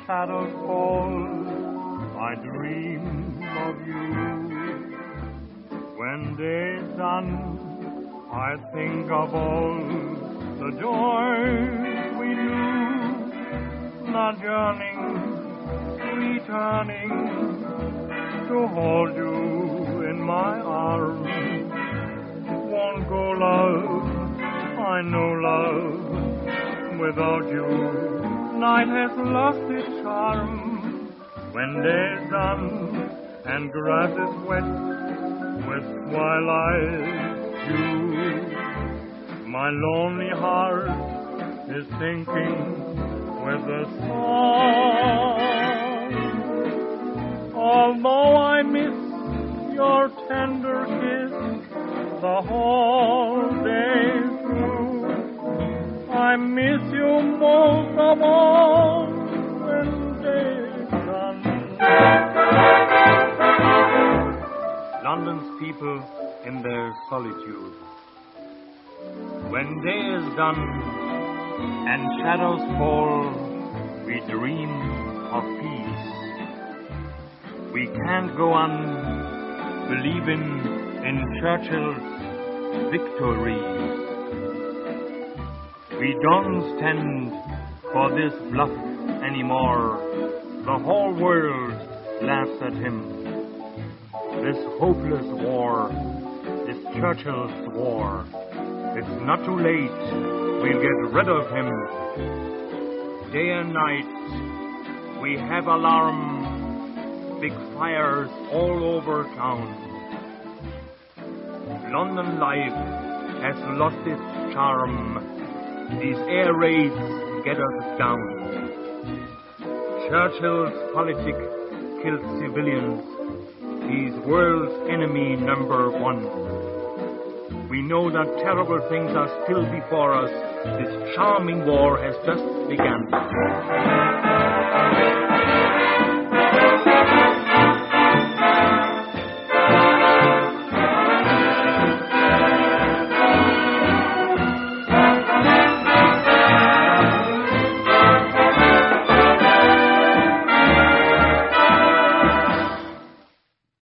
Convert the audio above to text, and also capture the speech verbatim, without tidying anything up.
shadows fall, I dream of you. When day is done, I think of all the joys we knew, not yearning, returning to hold you in my arms. Won't go, love, I know, love, without you, night has lost its charm. When day's done and grass is wet with twilight's dew, my lonely heart is sinking with a song. Although I miss your tender kiss the whole day through, I miss you most of all when day is done. London's people in their solitude. When day is done and shadows fall, we dream of peace. We can't go on believing in Churchill's victory. We don't stand for this bluff anymore. The whole world laughs at him. This hopeless war, this Churchill's war. It's not too late. We'll get rid of him. Day and night, we have alarm. Big fires all over town. London life has lost its charm. These air raids get us down. Churchill's politic killed civilians. He's world's enemy number one. We know that terrible things are still before us. This charming war has just begun.